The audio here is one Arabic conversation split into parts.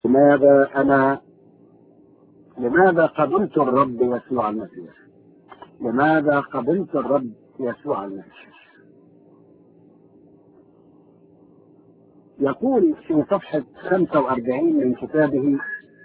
لماذا قبلت الرب يسوع المسيح؟ لماذا قبلت الرب يسوع المسيح؟ يقول في صفحة 45 من كتابه: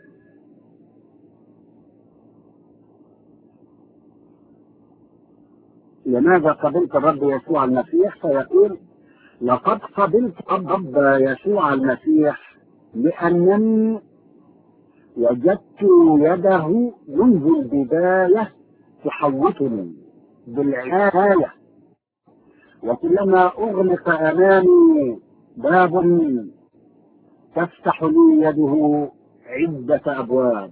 لماذا قبلت الرب يسوع المسيح؟ فيقول: لقد قبلت الرب يسوع المسيح لأنني وجدت يده منذ البداية تحوطني بالعناية، وكلما أغلق أمامي باب تفتح لي يده عدة أبواب.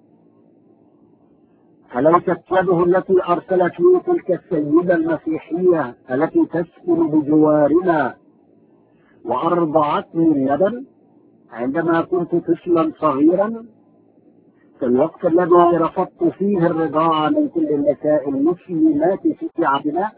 أليست يده التي أرسلت لي تلك السيدة المسيحية التي تسكن بجوارنا وأرضعتني يدا عندما كنت طفلا صغيرا، في الوقت الذي رفضت فيه الرضاعة من كل النساء المسلمات في عهدنا؟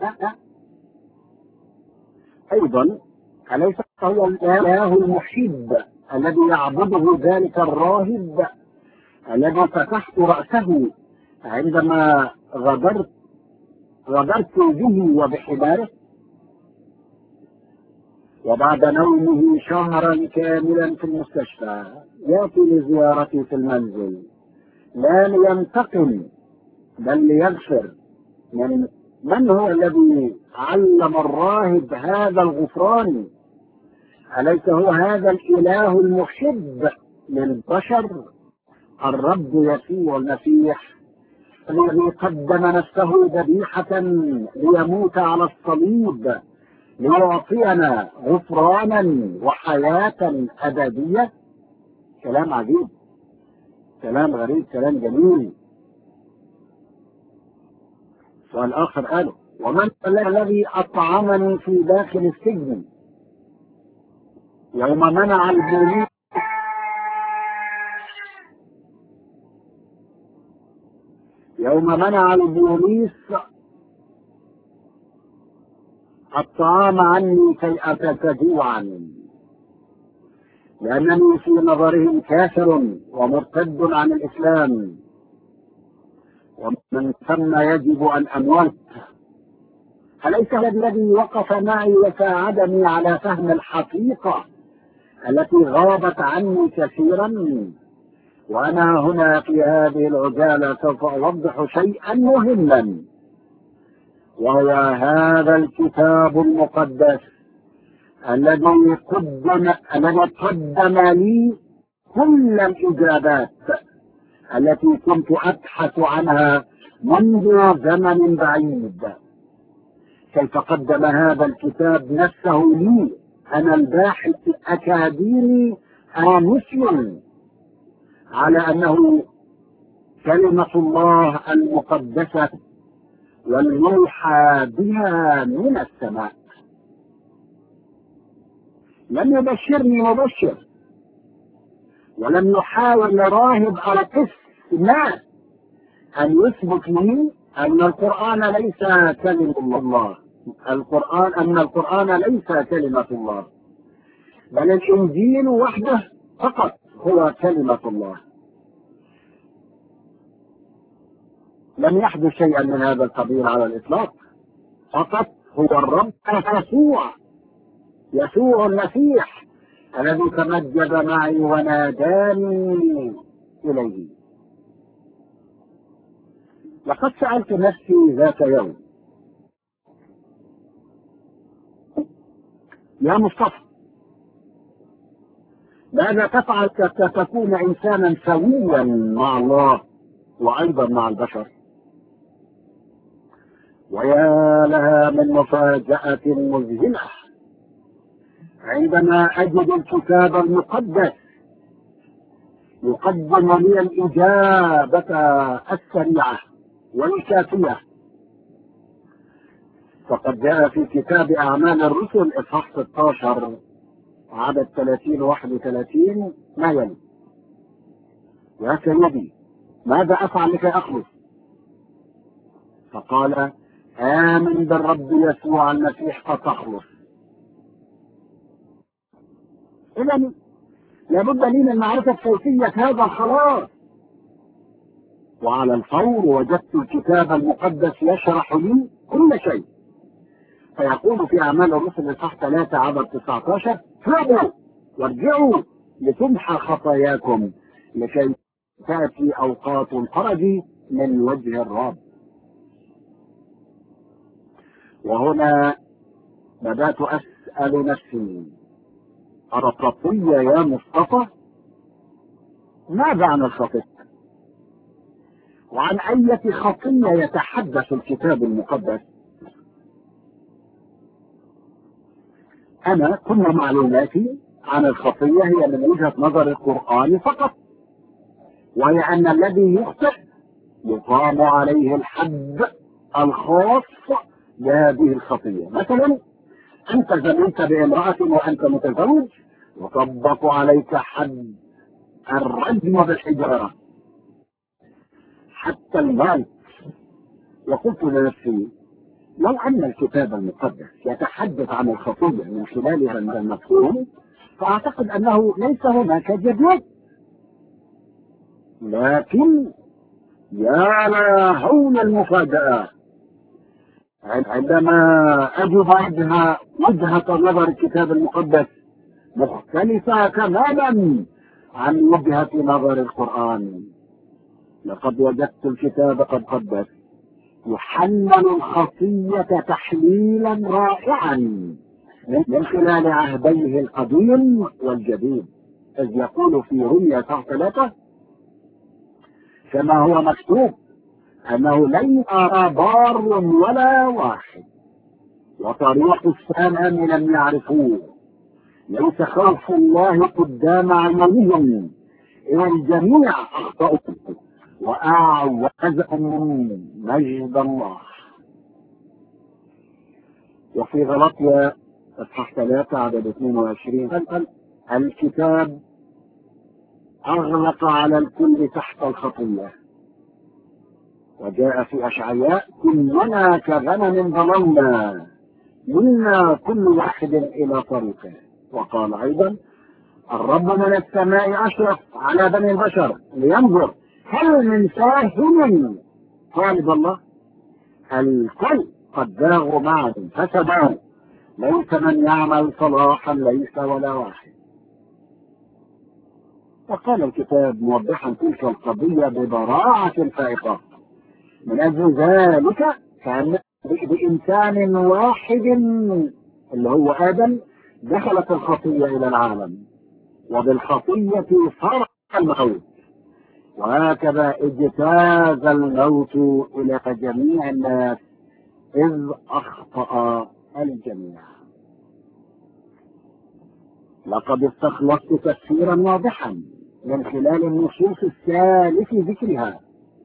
أيضا أليس هو الإله المحب الذي يعبده ذلك الراهب الذي فتحت رأسه عندما غدرت به وبحماره، وبعد نومه شهرا كاملا في المستشفى يأتي لزيارتي في المنزل، لا لينتقم بل ليغفر؟ من هو الذي علم الراهب هذا الغفران؟ أليس هو هذا الإله المحب للبشر الرب يسوع المسيح الذي قدم نفسه ذبيحة ليموت على الصليب ليعطينا غفرانا وحياة أبدية؟ كلام عجيب، كلام غريب، كلام جميل. سؤال آخر قاله: ومن الذي أطعمني في داخل السجن يوم منع البوليس الطعام عني كي أتجوعا، لأنني في نظرهم كافر ومرتد عن الإسلام، ومن ثم يجب أن أموت؟ أليس الذي وقف معي وساعدني على فهم الحقيقة التي غابت عني كثيرا؟ وأنا هنا في هذه العجالة سوف أوضح شيئا مهما، وهو هذا الكتاب المقدس الذي قدم لي كل الإجابات التي كنت أبحث عنها منذ زمن بعيد. كيف قدم هذا الكتاب نفسه لي أنا الباحث الأكاديمي المسلم على أنه كلمة الله المقدسة والموحى بها من السماء. لم يبشرني مبشر، ولم يحاول راهب على ما أن يثبت لي أن القرآن ليس كلمة الله، أن القرآن ليس كلمة الله، بل الإنجيل وحده فقط هو كلمة الله. لم يحدث شيئا من هذا القبيل على الإطلاق، فقط هو الرب يسوع المسيح الذي تمجد معي وناداني إليه. لقد سألت نفسي ذات يوم: يا مصطفى، ماذا تفعل حتى تكون إنسانا سويا مع الله وأيضا مع البشر؟ ويا لها من مفاجأة مذهلة عندما أجد الكتاب المقدس يقدم لي الإجابة السريعة والكافية. فقد جاء في كتاب أعمال الرسل إصحاح 16 عدد 30-31 ما يلي: يا سيدي، ماذا أفعل لكي أخلص؟ فقال: آمن بالرب يسوع المسيح فتخلص. إذن لابد لي من معرفة كيفية هذا الخلاص. وعلى الفور وجدت الكتاب المقدس يشرح لي كل شيء. فيقول في أعمال الرسل اصحاح 3 عدد 19: توبوا وارجعوا لتمحى خطاياكم لكي تأتي أوقات الفرج من وجه الرب. وهنا بدأت أسأل نفسي: الخطية يا مصطفى؟ ماذا عن الخطية؟ وعن أي خطية يتحدث الكتاب المقدس؟ أنا كل معلوماتي عن الخطية هي من وجهة نظر القرآن فقط، وهي أن الذي يخطئ يقام عليه الحد الخاص بهذه الخطية. مثلا أنت زنيت بامرأة وأنت متزوج، يطبق عليك حد الرجم بالحجارة حتى الموت. وقلت لنفسي: لو أن الكتاب المقدس يتحدث عن الخطية من خلال هذا المفهوم فأعتقد أنه ليس هناك جدوى. لكن يا لهول المفاجأة عندما أجد وجهة نظر الكتاب المقدس مختلفة تماما عن وجهة نظر القرآن. لقد وجدت الكتاب المقدس يحلل الخطية تحليلا رائعا من خلال عهديه القديم والجديد، إذ يقول في رمية 3: كما هو مكتوب أنه لن أرى بار ولا واحد، وطريق السلام لم يعرفوه، ليس خوف الله قدام عيونهم، إلى الجميع أخطأوا وأعوزهم من مجد الله. وفي غلطية اصحاح 3 عدد 22: الكتاب أغلق على الكل تحت الخطية. وجاء في أشعياء: كلنا كغنم ضللنا، منا كل واحد إلى طريقه. وقال أيضا: الرب من السماء أشرف على بني البشر لينظر هل من فاهم طالب الله. الكل قد زاغوا معا فسدوا، ليس من يعمل صلاحا ليس ولا واحد. وقال الكتاب موضحا تلك القضية ببراعة فائقة: من أجل ذلك كان بإنسان واحد اللي هو آدم دخلت الخطية إلى العالم، وبالخطية صار الموت، وهكذا اجتاز الموت إلى جميع الناس إذ أخطأ الجميع. لقد استخلصت تفسيرا واضحا من خلال النصوص الثالث ذكرها.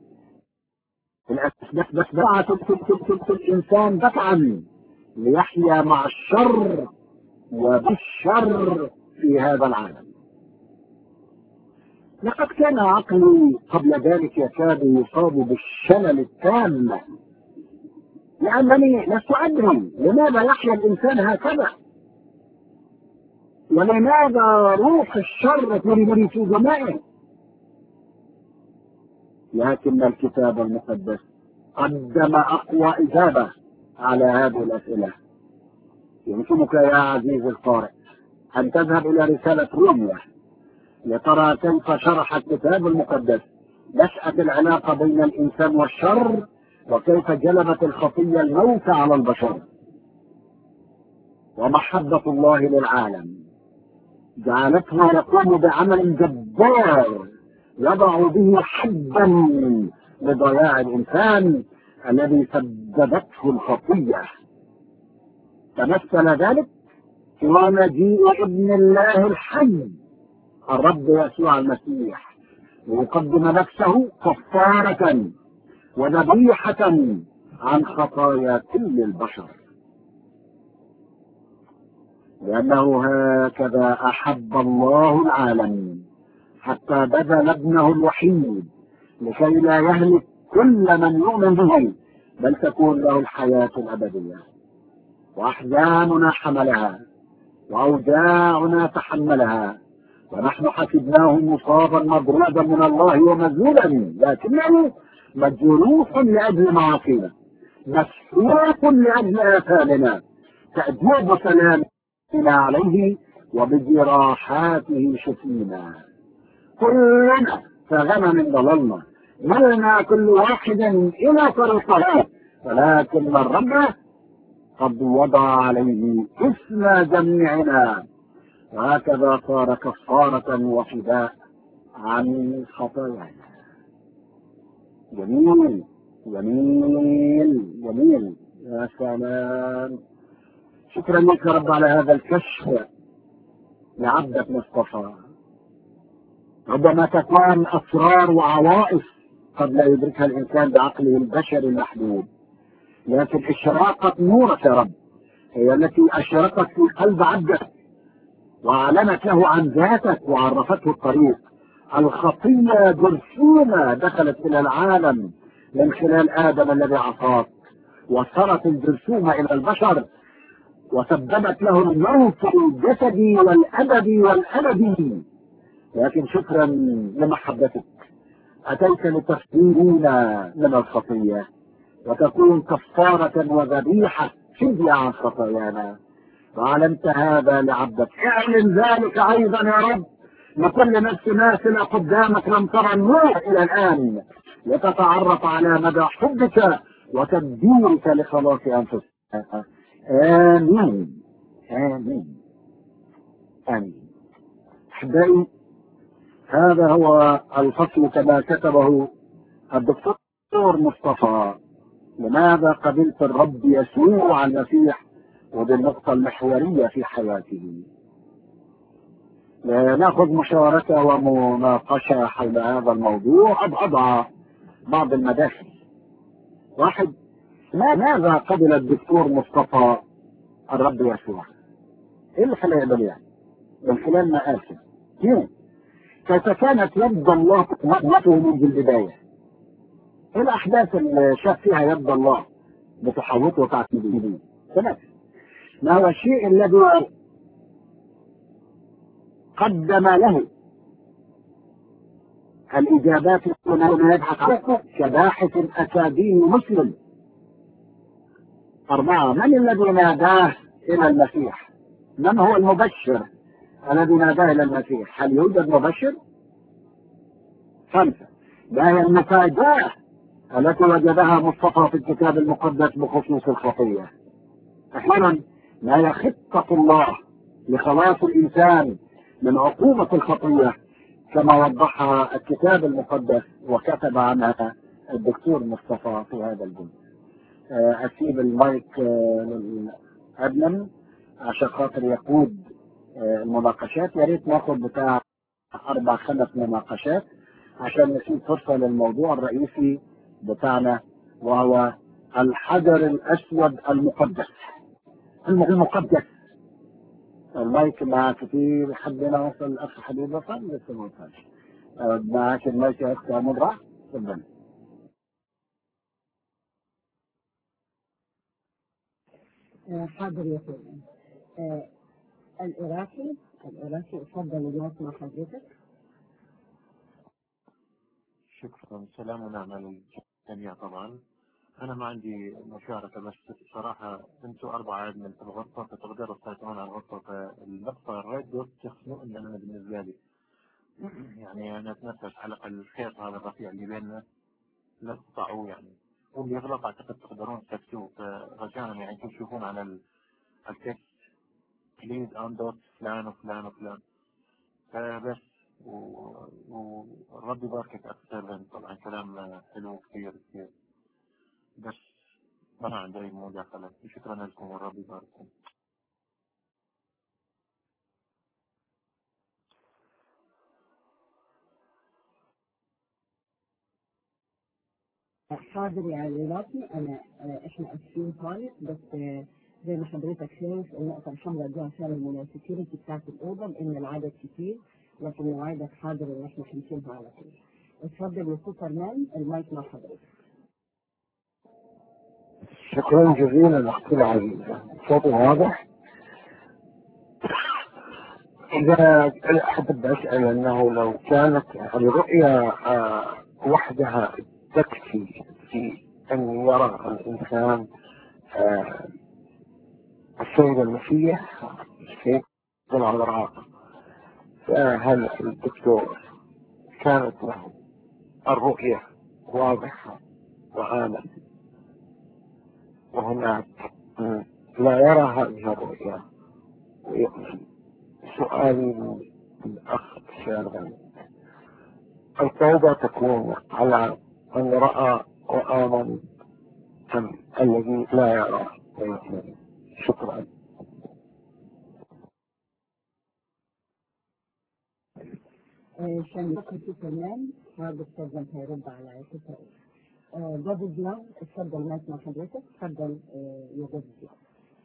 الأسباب دفعت الإنسان دفعا ليحيا مع الشر وبالشر في هذا العالم. لقد كان عقلي قبل ذلك يكاد يصاب بالشلل التام، لأنني لست أدري لماذا يحيا الإنسان هكذا، ولماذا روح الشر تريد في جماعه. لكن الكتاب المقدس قدم أقوى إجابة على هذه الأسئلة. يمكنك يا عزيزي القارئ أن تذهب إلى رسالة روميا لترى كيف شرح الكتاب المقدس نشأة العلاقة بين الإنسان والشر، وكيف جلبت الخطية الموت على البشر. ومحبة الله للعالم جعلته يقوم بعمل جبار يضع به حدا لضياع الإنسان الذي سببته الخطية. تمثل ذلك في مجيء ابن الله الحي الرب يسوع المسيح ليقدم نفسه كفارة وذبيحة عن خطايا كل البشر، لأنه هكذا أحب الله العالم حتى بذل ابنه الوحيد لكي لا يهلك كل من يؤمن به، بل تكون له الحياة الأبدية. وأحزاننا حملها وأوجاعنا تحملها ونحن حسبناه مصابا مضروبا من الله ومذلولا، لكنه مجروح لأجل معاصينا، مسحوق لأجل آثامنا، تأديب سلامنا عليه وبجراحاته شفينا. كلنا كغنم ضللنا، ملنا كل واحد إلى طريقه، ولكن الرب قد وضع عليه اسم جميعنا، وهكذا صار كفارة وفداء عن خطايانا. جميل جميل جميل، يا سلام. شكرا لك يا رب على هذا الكشف لعبدك مصطفى. ربما تكون أسرار وعوائص قد لا يدركها الإنسان بعقله البشري المحدود، لكن إشراقة نورك يا رب هي التي أشرقت في قلب عبدك وأعلنت له عن ذاتك وعرفته الطريق. الخطية جرثومة دخلت إلى العالم من خلال آدم الذي عصاك، وصلت الجرثومة إلى البشر وسببت له الموت الجسدي والأبدي والأبدي. لكن شكرا لمحبتك أتيت لتفدينا من الخطية وتكون كفارة وذبيحة فدية عن خطايانا، وعلمت هذا لعبدك. اعلن ذلك أيضا يا رب لكل نفس ناسلة قدامك لم ترى النور إلى الآن، لتتعرف على مدى حبك وتدبيرك لخلاص أنفسنا. آمين آمين آمين. أحبائي، هذا هو الفصل كما كتبه الدكتور مصطفى. لماذا قبلت الرب يسوع المسيح؟ ودي النقطة المحورية في حياته. ناخذ مشاركة ومناقشة حول هذا الموضوع. أضع بعض المداخل. واحد، ماذا قبل الدكتور مصطفى الرب يسوع؟ ايه اللي خلاه يقبل يعني؟ من خلال مآسي. اثنين، كيف كانت يد الله قوته منذ البداية؟ ايه الأحداث اللي شاف فيها يد الله بتحوطه وتعتمده؟ ثلاثة، ما هو الشيء الذي قدم له الإجابات التي يبحث عنها كباحث أكاديمي مسلم؟ أربعة، من الذي ناداه إلى المسيح؟ من هو المبشر الذي ناداه إلى المسيح؟ هل يوجد مبشر؟ خمسة، ما هي المفاجأة التي وجدها مصطفى في الكتاب المقدس بخصوص الخطية؟ أخيرا، ما هي خطة الله لخلاص الإنسان من عقوبة الخطية كما وضحها الكتاب المقدس وكتب عنها الدكتور مصطفى في هذا الجزء؟ أسيب المايك للأدمن عشان خاطر يقود المناقشات. يا ريت ناخد بتاع 4-5 مناقشات عشان نسيب فرصة للموضوع الرئيسي بتاعنا، وهو الحجر الأسود المقدس. المقدس. المايك معك في حدنا وصل الأخ حبيب وصل لسه ما وصلش. معك المايك يا أخت مضرع. تفضل. حاضر يا فندم. العراقي اتفضل الناس مع حضرتك. شكرا. سلام ونعم للجميع. طبعا انا ما عندي مشاركه، بس صراحه انتم 4 من في الغرفه فتقدروا تسيطرون على الغرفه، فالنقطه الراديو تخنقني انا بالنسبه لي. يعني انا اتنفس حلقه الخيط هذا الرفيع اللي بيننا لا تقطعوه يعني، واللي يغلط اعتقد تقدرون تكتبوه، فرجاء يعني تشوفون على التكست بليز اندوت فلان وفلان وفلان. فبس والرب يباركك اكثر. طبعا كلام حلو كثير كثير، بس ما عندي اي مداخله. شكرا لكم والرب يبارككم. حاضر يا عراقي. احنا اسفين خالص، بس زي ما حضرتك شايف النقطة الحمراء دي عشان السكيورتي بتاعت الأوضة، لأن العدد كتير، لكن نوعدك حاضر إن احنا هنشيلها على طول. اتفضل يا سوبرمان، المايك مع حضرتك. شكرا جزيلا أختي العزيزة. صوتي واضح؟ إذا أحب أسأل أنه لو كانت الرؤية وحدها تكفي في أن يرى الإنسان السيد المسيح في العذراء، فهل الدكتور كانت له الرؤية واضحة وعامة وهناك لا يرى هذه الرؤية؟ سؤالي للأخ شارع، التوبة تكون على من رأى وآمن أم الذي لا يرى ويؤمن؟ شكرا. عشان بكرة في كمان هذا السجن هيرد على فكرة. جاد بلان اتفضل الناس مع حضرتك، اتفضل يا جاد بلان.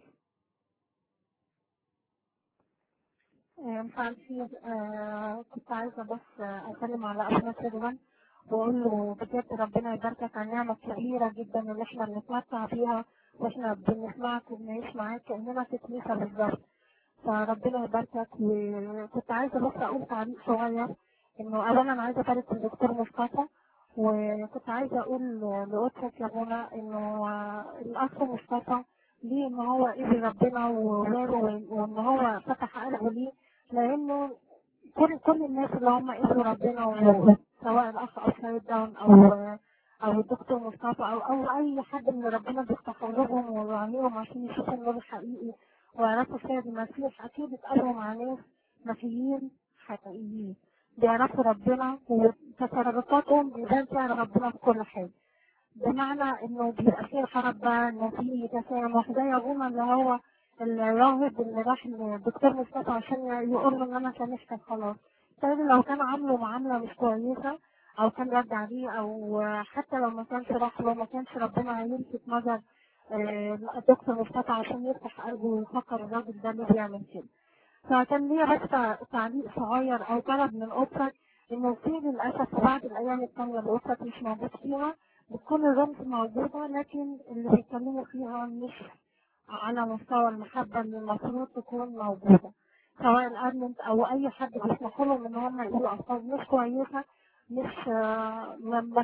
مساء الخير. كنت عايزة بس أسلم على أخونا سيدوان وأقول له بجد ربنا يباركك على النعمة الكبيرة جدا اللي احنا بنتمتع بيها، واحنا بنسمعك وبنعيش معاك كأننا في كنيسة بالظبط. فربنا يباركك. وكنت عايزة بس أقول تعليق صغير، إنه أولا عايزة أبارك الدكتور مصطفى، وكنت عايزة أقول لأختك يا منى إنه الأخ مصطفى ليه إن هو قبل ربنا وإن هو فتح قلبه ليه، لأنه كل الناس اللي هم قبلوا ربنا، سواء الأخ أبسايد داون أو الدكتور مصطفى أو أي حد من ربنا بيفتح قلوبهم ويعملهم عشان يشوفوا النور الحقيقي ويعرفوا السيد المسيح، أكيد اتقابلوا مع ناس مسيحيين حقيقيين بيعرفوا ربنا وتصرفاتهم بيبان فيها ربنا في كل حاجة، بمعنى إنه بيبقى فيه محبة، إنه فيه تسامح، زي أبونا اللي هو الراهب اللي راح للدكتور مصطفى عشان يقول له إن أنا سامحتك خلاص. طيب لو كان عامله معاملة مش كويسة أو كان رد عليه، أو حتى لو ما كانش راح له، ما كانش ربنا هيلفت نظر الدكتور مصطفى عشان يفتح قلبه ويفكر الراجل ده اللي بيعمل كده. فكان ليا بس تعليق صغير أو طلب من أسرك، إنه في للأسف في بعض الأيام التانية اللي أسرك مش موجود فيها بتكون الرمز موجودة، لكن اللي بيتكلموا فيها مش على مستوى المحبة اللي المفروض تكون موجودة، سواء الأدمنت أو أي حد بيسمحوا لهم إن هم يقولوا ألفاظ مش كويسة، مش لما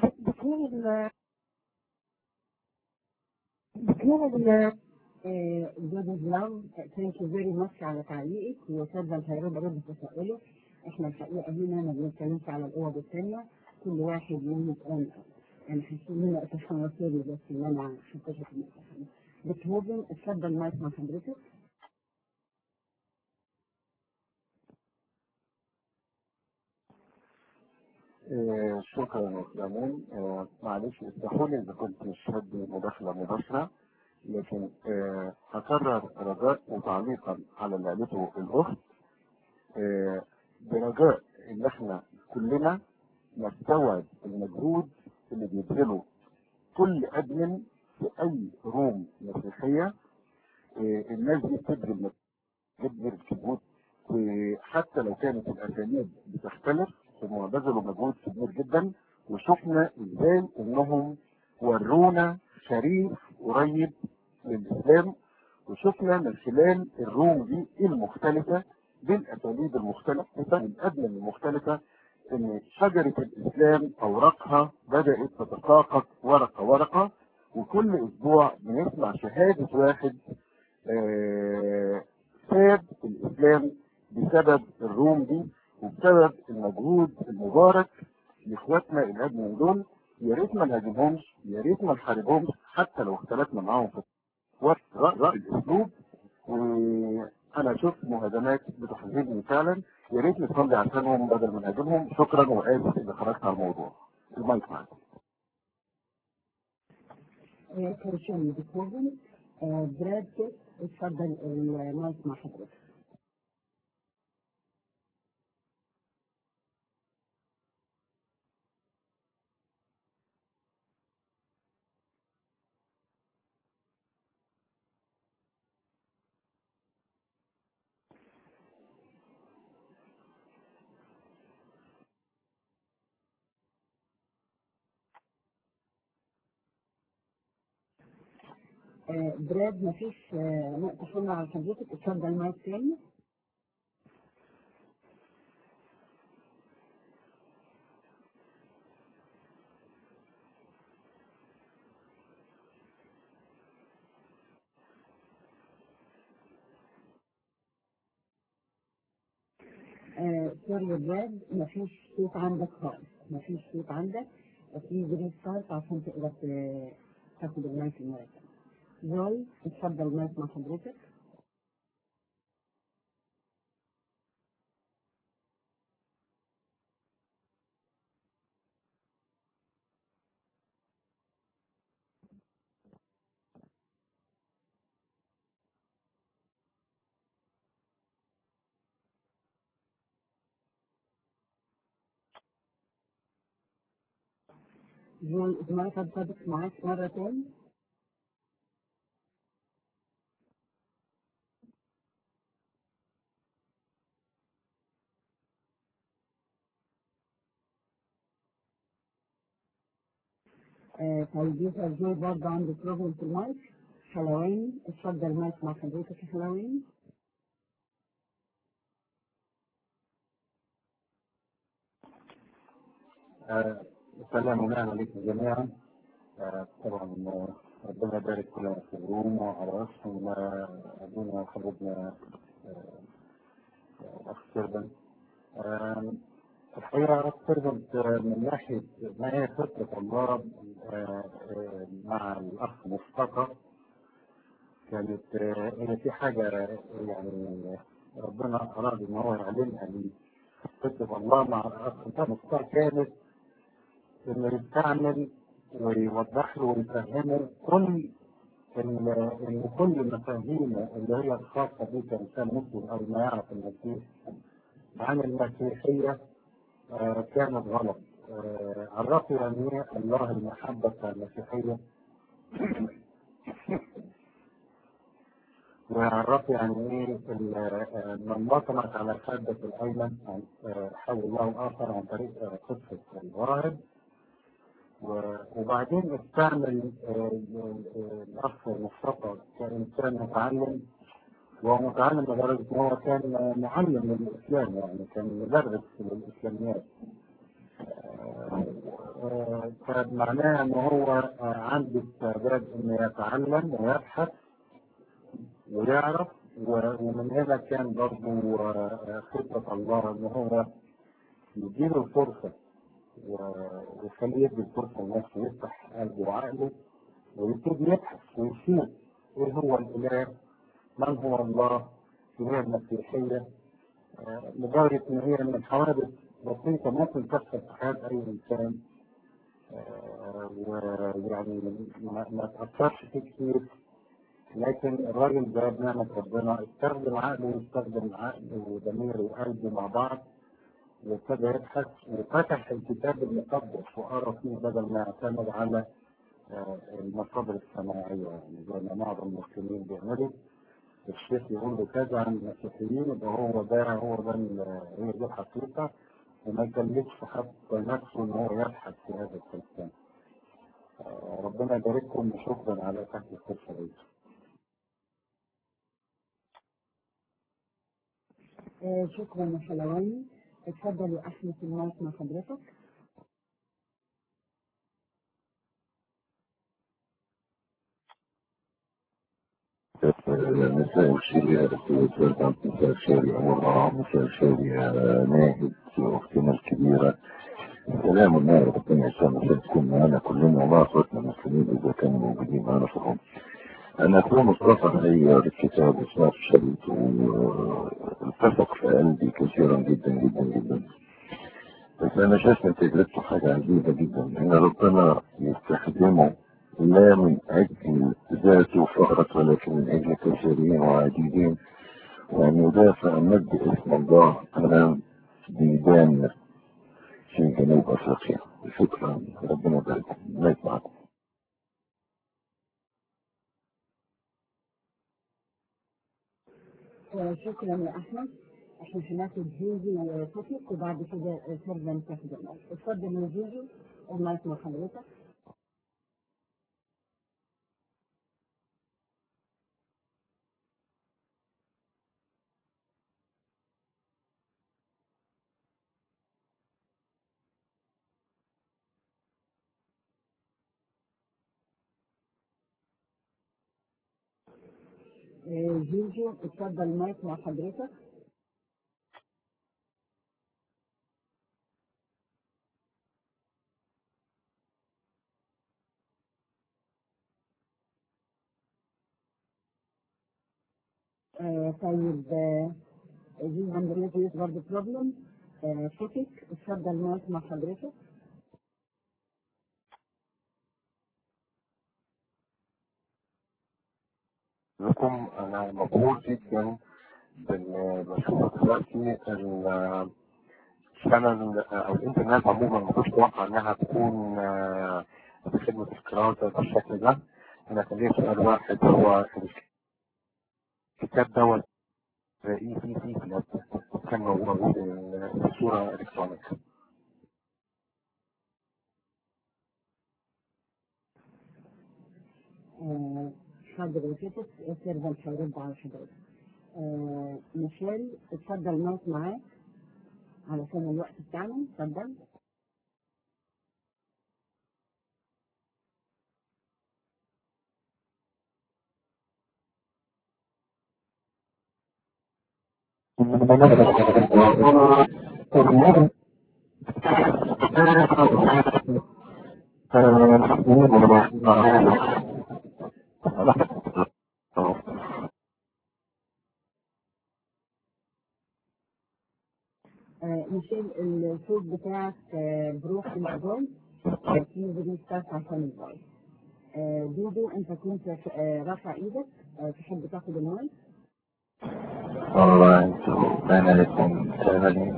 بتهين جاد بلان، ثانك يو فيري ماتش على تعليقك، وسيرفنت هيرد رد تساؤله. احنا الحقيقة هنا ما بنتكلمش على الأوض الثانية، كل واحد يملك يعني حاسين هنا تخلصيني بس ان انا حطيتها في المساحة. بتهوفن اتفضل المايك مع حضرتك. شكرا يا سليمان. معلش اسمحوا لي إذا كنت مش هدي مداخلة مباشرة، لكن هكرر رجاء وتعليقا على اللي قالته الأخت، برجاء إن احنا كلنا نستوعب المجهود اللي بيبذله كل أدمن في أي روم مسيحية. الناس دي بتبذل مجهود، وحتى لو كانت الأساليب بتختلف هم بذلوا مجهود كبير جدا، وشفنا ازاي انهم ورونا شريف قريب للإسلام، وشفنا من خلال الروم دي المختلفة بالأساليب المختلفة بالأديان المختلفة ان شجرة الإسلام أوراقها بدأت تتساقط ورقة ورقة، وكل أسبوع بنسمع شهادة واحد ساب الإسلام بسبب الروم دي وبسبب المجهود المبارك لإخواتنا الأدمن دول. يا ريت ما نهاجمهمش، يا ريت ما نحاربهمش حتى لو اختلفنا معاهم في رأي الأسلوب، وأنا شفت مهاجمات بتحزنني فعلا. يا ريت نصلي عشانهم بدل ما نهاجمهم. شكرا وآسف إذا خرجت على الموضوع. المايك معاك. كريستيان بتهوفن براد بيت اتفضل المايك مع حضرتك. براد مفيش نقطة حمراء على حضرتك، اتفضل المايك تاني. سوري براد، مفيش صوت عندك خالص، مفيش صوت عندك. في جرين ستارت عشان تقدر تاخد المايك المرة الثانية. جوي اتفضل المايك مع حضرتك. جوي المايك هتفضل معاك مرة تاني. طيب يظهر جوي برضه عنده بروبلم في المايك. حلواني اتفضل المايك مع حضرتك يا حلواني. سلام ونعم عليكم جميعا. طبعا ربنا يبارك كلنا في الروم وعلى راسهم ابونا وحبيبنا الاخ سيربن. الحقيقه اخ سيربن من ناحيه ما هي فكره الله مع الاخ مصطفى كانت هي في حاجه يعني ربنا اراد ان هو يعلمها لي. فكره الله مع الاخ مصطفى كانت انه يستعمل ويوضح له ويفهمه ان كل مفاهيمه اللي هي الخاصه به كانسان مسلم او ما يعرف المسيح عن المسيحيه كانت غلط. عرفوا يعني ايه الله المحبه بتاع المسيحيه، وعرفوا يعني ايه من بطنت على الخدة الايمن حول الله الاخر عن طريق قصه الراهب. وبعدين استعمل الاخ مصطفى كانسان متعلم، وهو متعلم لدرجه ان هو كان معلم للاسلام، يعني كان مدرس للاسلاميات. فمعناها ان هو عنده استعداد انه يتعلم ويبحث ويعرف. ومن هنا كان برضه خطه الله ان هو يديله الفرصه ويخليه يدي الفرصه لنفسه، يفتح قلبه وعقله ويبتدي يبحث ويشوف ايه هو الاله، من هو الله، في هي المسيحيه. لدرجه ان هي من حوادث بسيطه ممكن تحصل في حياه اي انسان، ويعني ما تاثرش فيه كتير، لكن الراجل ده بنعمه ربنا استخدم عقله واستخدم عقله وضميره وقلبه مع بعض، وابتدى يبحث وفتح الكتاب المقدس وقرا فيه بدل ما يعتمد على المصادر السماعيه، يعني زي ما معظم المسلمين بيعملوا. الشيخ يقول له كذا عن المسيحيين يبقى هي دي الحقيقه، وما يكلفش حتى نفسه ان هو يبحث في هذا الكلام. ربنا يبارككم وشكرا على تحت الفرصه دي. شكرا يا حلواني. اتفضل يا احمد المايك مع حضرتك. مساء الخير يا أخوي سلطان، مساء الخير يا مرة، مساء الخير يا ناهد أختنا الكبيرة. سلام الله ربنا يسلمك، تكون معنا كلنا ومع أخواتنا المسلمين إذا كانوا موجودين معنا في الروم. أنا أخوي مصطفى غير الكتاب وسمعت الشريط واتفق في قلبي كثيرا جدا جدا جدا. بس أنا شايف من تجربته حاجة عجيبة جدا، إن ربنا يستخدمه لا من أجل ذاته فقط ولكن من أجل كثيرين وعديدين، وأن يدافع عن مجد اسم الله أمام بلدان في جنوب أفريقيا. شكرا، ربنا يبارك. مايك معكم. شكرا يا احمد. احنا هناخد جوجو وتوفيق وبعد كده سيرفن تاخد المايك. اتفضل يا جوجو المايك مع حضرتك. جوجو اتفضل المايك مع حضرتك. طيب دي عندنا برضه بروبلم شوكك. اتفضل المايك مع حضرتك. لكم انا مبهور جدا بشوف دلوقتي الشانل او الانترنت عموما ما كنتش اتوقع انها تكون بخدمه القراءه بالشكل ده. انا كان ليا سؤال واحد، هو الكتاب دوت ايه في كان موجود بصوره الكترونيك؟ حضرتك السيرفر هيرد على حضرتك. ميشيل اتفضل المايك معاك علشان الوقت بتاعنا. اتفضل. ميشيل الصوت بتاعك بروح في الموبايل، في ريستارت عشان الموبايل. دودو انت كنت رافع ايدك، تحب تاخد المايك؟ Alright, so then everything traveling.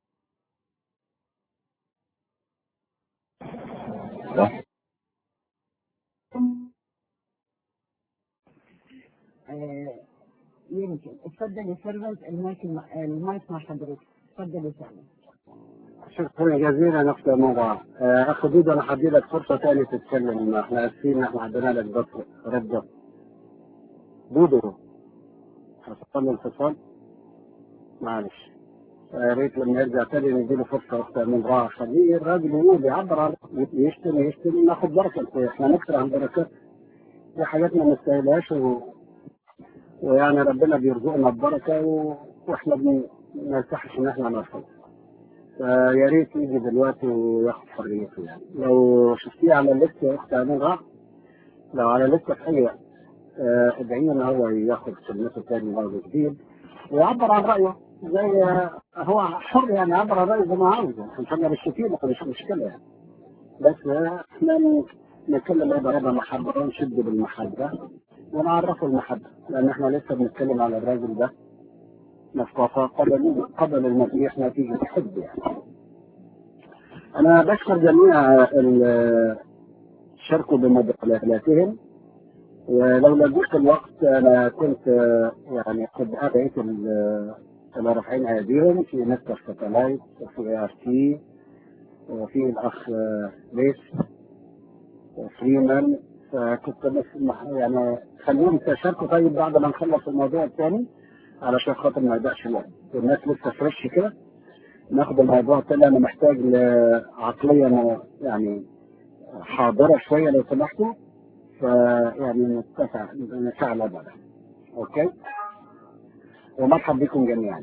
يمكن. اتفضل يا سيرفنت، المايك مع حضرتك. اتفضل يا سيرفنت. شكرا جزيلا اخت مرة. اخ دودو انا هدي لك فرصه ثانيه تتكلم، احنا اسفين احنا عندنا لك بس رده. دودو حصل الاتصال معلش. يا ريت لما يرجع تاني نديله فرصه اخت مرة، خليه الراجل يقول يعبر عن يشتري ناخد بركه. احنا نكثر عن بركات، في حاجات ما نستاهلهاش ويعني ربنا بيرزقنا ببركه واحنا ما نرتاحش ان احنا نرفض. يا ريت يجي دلوقتي وياخد حريته. يعني لو شفتيه على الليست يا اخت اميره، لو على الليست الحقيقه ادعيه ان هو ياخد كلمته تاني برضه جديد ويعبر عن رايه زي هو حر، يعني يعبر عن رايه زي ما عاوز. احنا بالشتيمه مش مشكله يعني، بس احنا نتكلم بره محبه ونشد بالمحبه ونعرفه المحبه، لان احنا لسه بنتكلم على الراجل ده مصطفى قبل المسيح نتيجه حب. يعني انا بشكر جميع شاركوا بمداخلاتهم، ولولا ضيق الوقت انا كنت يعني قد ادعيت اللي رافعين ايديهم في مستر ساتلايت وفي ار تي وفي الاخ ليس فريمان، فكنت بس يعني خليهم تشاركوا طيب بعد ما نخلص الموضوع الثاني علشان خاطر ما يضيعش الوقت. الناس لسه فريش كده، ناخد الموضوع الثاني. انا محتاج لعقليه يعني حاضره شويه لو سمحتوا، فيعني نفعل هذا. اوكي، ومرحب بكم جميعا.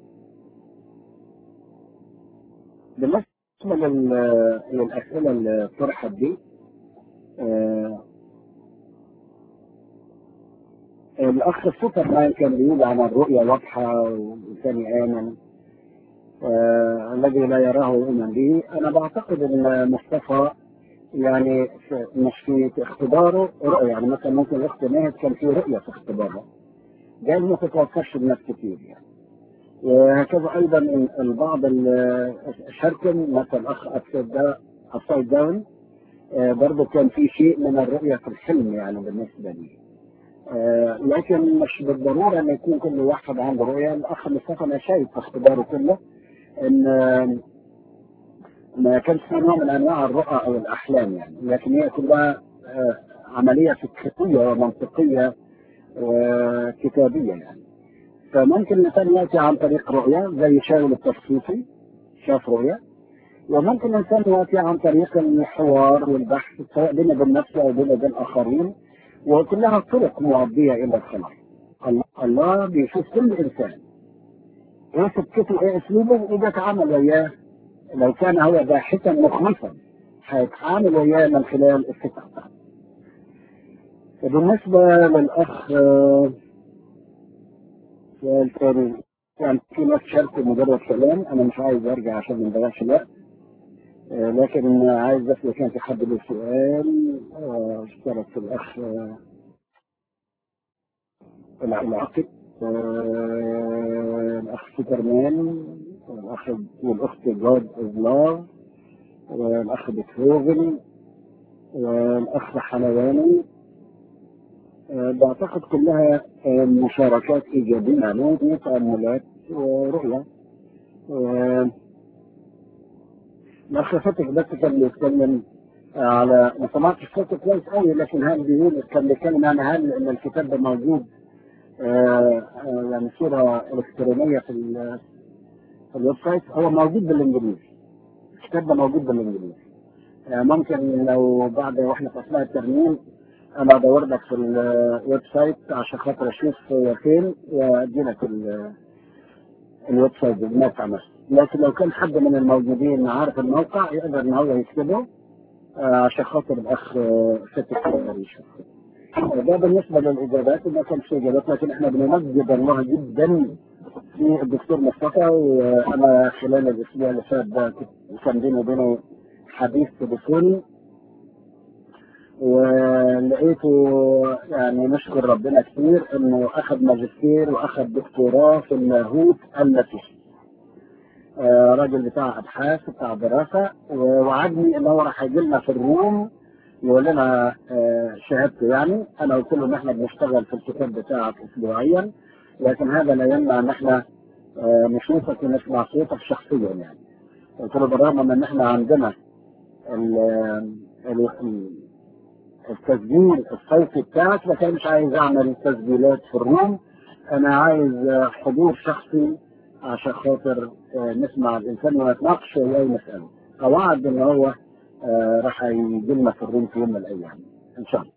بالنسبه للاسئله اللي طرحت دي، الاخ سوبرمان كان بيقول عن الرؤيه واضحه والانسان امن الذي لا يراه يؤمن به. انا بعتقد ان مصطفى يعني مش في اختباره رؤيه، يعني مثلا ممكن الاخت ناهد كان في رؤيه في اختبارها، جاي ما تتوقفش بناس كتير يعني. وهكذا ايضا البعض شاركن مثلا الاخ ابسايد داون برضه كان في شيء من الرؤيه في الحلم يعني بالنسبه لي. لكن مش بالضروره ان يكون كل واحد عنده رؤيه. الاخ مصطفى انا شايف في اختباره كله ان ما كانش في نوع من انواع الرؤى او الاحلام يعني، لكن هي كلها عمليه فكريه ومنطقيه وكتابيه يعني. فممكن الانسان ياتي عن طريق رؤيه زي شاول التفصيصي شاف رؤيه، وممكن الانسان ياتي عن طريق الحوار والبحث سواء بينه وبين نفسه او بينه وبين الاخرين، وكلها طرق مؤديه الى الخلاص. الله بيشوف كل انسان ايه سكته ايه اسلوبه وبيتعامل وياه. لو كان هو باحثا مخلصا هيتعامل وياه من خلال الفكر. بالنسبه للاخ سؤال ثاني، يعني في ناس شاركوا مجرد كلام، انا مش عايز ارجع عشان ما نضيعش الوقت، لكن عايز بس لو كان في حد له سؤال. اشترك في الاخ العاقب، الاخ سوبرمان، والاخت جاد اوف لاف، والاخ بيتهوفن، والاخ حلواني. بعتقد كلها مشاركات ايجابيه، يعني تاملات ورؤيه. الاخ فتح بس كان بيتكلم على، ما سمعتش صوته كويس قوي، لكن هل بيقول، كان بيتكلم عن هل ان الكتاب ده موجود يعني صوره الكترونيه في الويب سايت. هو موجود بالانجليزي، الكتاب ده موجود بالانجليزي. ممكن لو بعد واحنا في اثناء الترميم انا ادور لك في الويب سايت عشان خاطر اشوف هو فين وادي لك الويب سايت الموقع نفسه. لكن لو كان حد من الموجودين عارف الموقع يقدر ان هو يكتبه عشان خاطر الاخ فتح يقدر يشوف. ده بالنسبه للاجابات، ما كانش اجابات، لكن احنا بنمجد الله جدا في الدكتور مصطفى. وانا خلال الاسبوع اللي فات ده كان بيني وبينه حديث تليفوني، ولقيته يعني نشكر ربنا كثير انه اخذ ماجستير واخذ دكتوراه في اللاهوت المسيحي. راجل بتاع ابحاث بتاع دراسه، ووعدني ان هو راح يجي لنا في الروم يقول لنا شهادته. يعني انا قلت له ان احنا بنشتغل في الكتاب بتاعك اسبوعيا، لكن هذا لا يمنع ان احنا نشوفك ونسمع صوتك شخصيا. يعني قلت له بالرغم من ان احنا عندنا التسجيل الصوتي بتاعك، لكن مش عايز اعمل تسجيلات في الروم، انا عايز حضور شخصي عشان خاطر نسمع الانسان ونتناقش وياه ونساله. فوعد ان هو راح يجي لنا في الروم في يوم من الايام ان شاء الله.